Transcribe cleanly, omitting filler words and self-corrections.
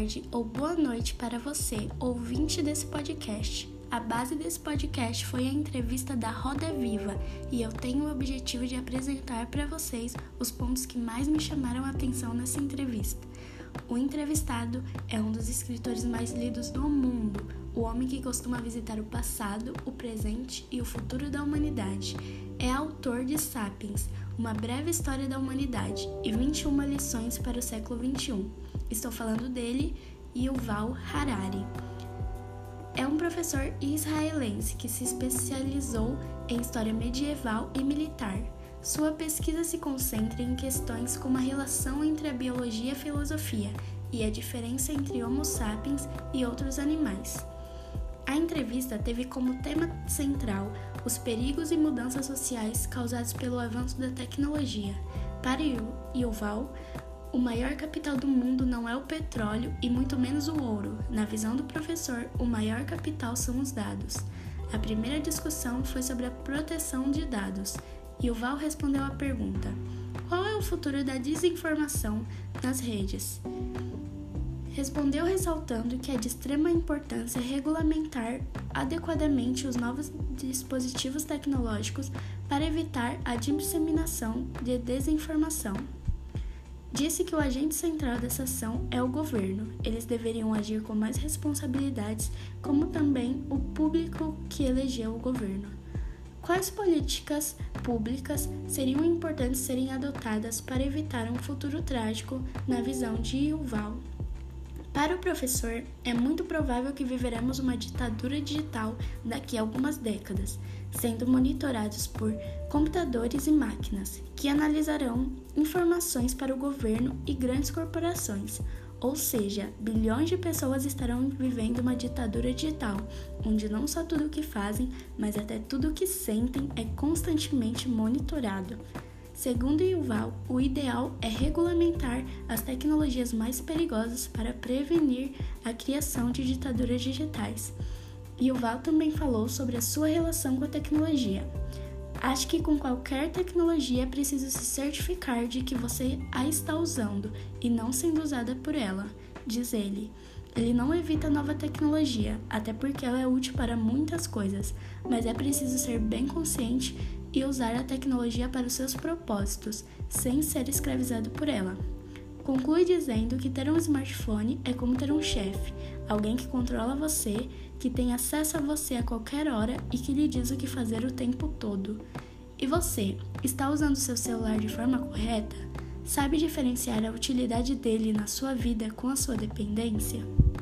tarde ou boa noite para você, ouvinte desse podcast. A base desse podcast foi a entrevista da Roda Viva e eu tenho o objetivo de apresentar para vocês os pontos que mais me chamaram a atenção nessa entrevista. O entrevistado é um dos escritores mais lidos do mundo, o homem que costuma visitar o passado, o presente e o futuro da humanidade. É autor de Sapiens, Uma Breve História da Humanidade e 21 lições para o século XXI. Estou falando dele, Yuval Harari. É um professor israelense que se especializou em história medieval e militar. Sua pesquisa se concentra em questões como a relação entre a biologia e a filosofia e a diferença entre Homo sapiens e outros animais. A entrevista teve como tema central os perigos e mudanças sociais causados pelo avanço da tecnologia. Para Yuval, o maior capital do mundo não é o petróleo e muito menos o ouro. Na visão do professor, o maior capital são os dados. A primeira discussão foi sobre a proteção de dados. Yuval respondeu à pergunta: qual é o futuro da desinformação nas redes? Respondeu ressaltando que é de extrema importância regulamentar adequadamente os novos dispositivos tecnológicos para evitar a disseminação de desinformação. Disse que o agente central dessa ação é o governo. Eles deveriam agir com mais responsabilidades, como também o público que elegeu o governo. Quais políticas públicas seriam importantes serem adotadas para evitar um futuro trágico na visão de Yuval? Para o professor, é muito provável que viveremos uma ditadura digital daqui a algumas décadas, sendo monitorados por computadores e máquinas, que analisarão informações para o governo e grandes corporações. Ou seja, bilhões de pessoas estarão vivendo uma ditadura digital, onde não só tudo o que fazem, mas até tudo o que sentem é constantemente monitorado. Segundo Yuval, o ideal é regulamentar as tecnologias mais perigosas para prevenir a criação de ditaduras digitais. Yuval também falou sobre a sua relação com a tecnologia. Acho que com qualquer tecnologia é preciso se certificar de que você a está usando e não sendo usada por ela, diz ele. Ele não evita nova tecnologia, até porque ela é útil para muitas coisas, mas é preciso ser bem consciente e usar a tecnologia para os seus propósitos, sem ser escravizado por ela. Conclui dizendo que ter um smartphone é como ter um chefe, alguém que controla você, que tem acesso a você a qualquer hora e que lhe diz o que fazer o tempo todo. E você, está usando seu celular de forma correta? Sabe diferenciar a utilidade dele na sua vida com a sua dependência?